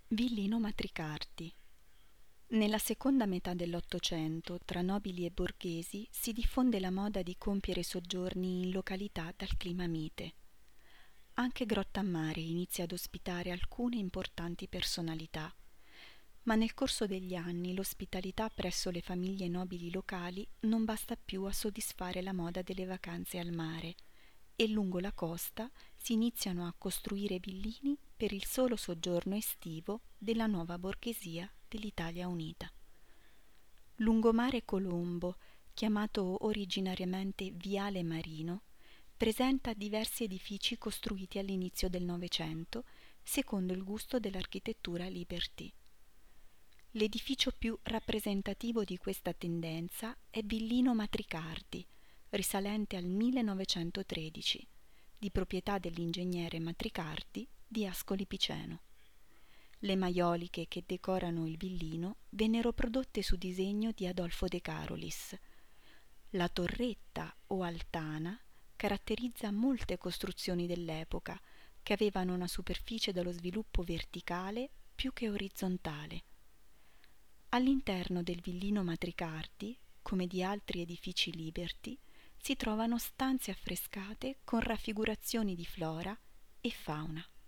Villino Matricardi. Nella seconda metà dell'Ottocento, tra nobili e borghesi, si diffonde la moda di compiere soggiorni in località dal clima mite. Anche Grottammare inizia ad ospitare alcune importanti personalità, ma nel corso degli anni l'ospitalità presso le famiglie nobili locali non basta più a soddisfare la moda delle vacanze al mare, e lungo la costa si iniziano a costruire villini per il solo soggiorno estivo della nuova borghesia dell'Italia unita. Lungomare Colombo, chiamato originariamente Viale Marino, presenta diversi edifici costruiti all'inizio del Novecento secondo il gusto dell'architettura Liberty. L'edificio più rappresentativo di questa tendenza è Villino Matricardi, risalente al 1913, di proprietà dell'ingegnere Matricardi di Ascoli Piceno. Le maioliche che decorano il villino vennero prodotte su disegno di Adolfo De Carolis. La torretta o altana caratterizza molte costruzioni dell'epoca, che avevano una superficie dallo sviluppo verticale più che orizzontale. All'interno del villino Matricardi, come di altri edifici Liberty, si trovano stanze affrescate con raffigurazioni di flora e fauna.